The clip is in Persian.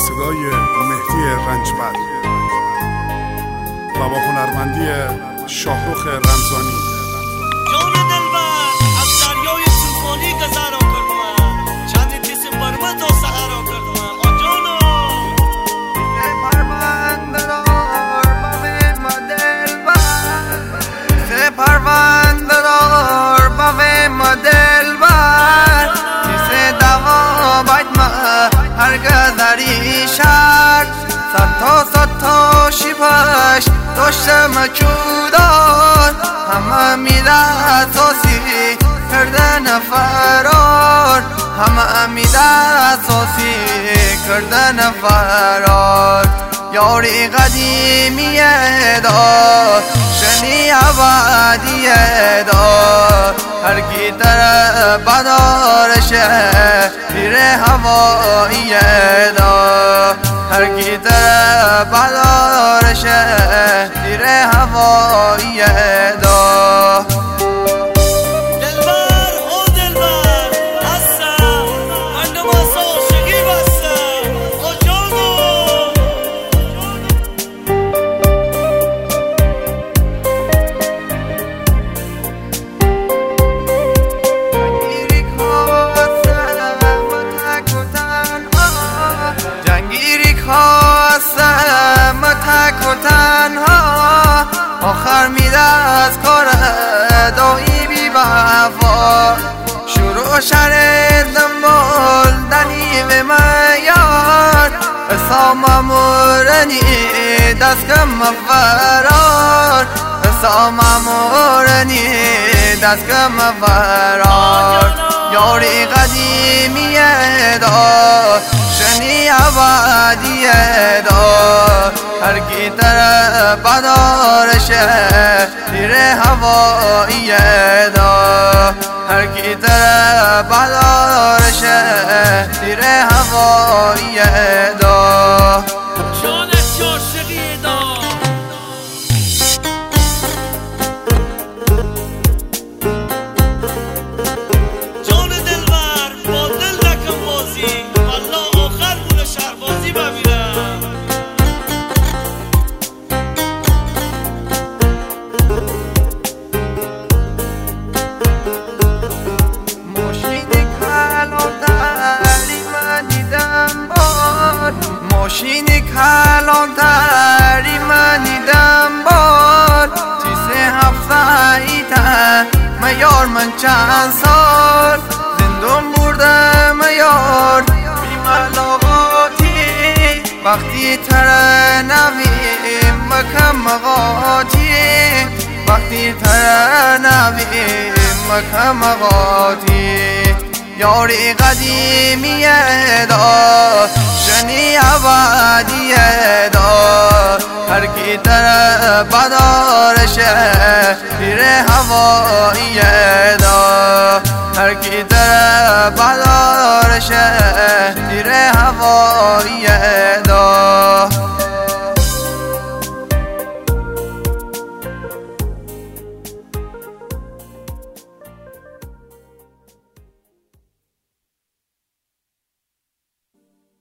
صدای مهدی رنجبر و با هنرمندی شاهرخ رمضانی. جان دلبر از دریای طوفانی گذرا کردم، چند تیس برمه تا سهرا کردم. آن جانا پرونده‌دار با دلبر، پرونده‌دار با دلبر، تیس دوا باید ما هرگز داری شد. صد تا شیبش داشتم چودان، همه میره ساسی کردن فرار، همه میره ساسی کردن فرار. یاری قدیمیه دار شنی عبادیه دار، هر کی در بدارشه تیره هواییه دار، هر کی در بدارشه تیره هواییه دار. آخر میره از کار دایی بی وفا، شروع شرط دنبال دنی به میاد، اسام مورنی دست کم فرار، اسام مورنی دست کم فرار. یاری قدیمیه دار شنی عبادیه دار، هر کی در بدارشه تیره هواییه دار، هر کی در بدارشه تیره هواییه دار. جانت عاشقی دار جان دلبر با دل نکن بازی، والله آخر مون شهربازی ببینم. ماشینی کلانتری من دیدم بار، تیسه هفته ایته میار من چند سال، زندون برده میار بی ملاقاتی، وقتی تره نویم مکم مقاتی، وقتی تره نویم مکم مقاتی. یاری قدیمیه دار شنی عبادیه دار، هر کی در بدارشه تیره هواییه دار، هر کی در بدارشه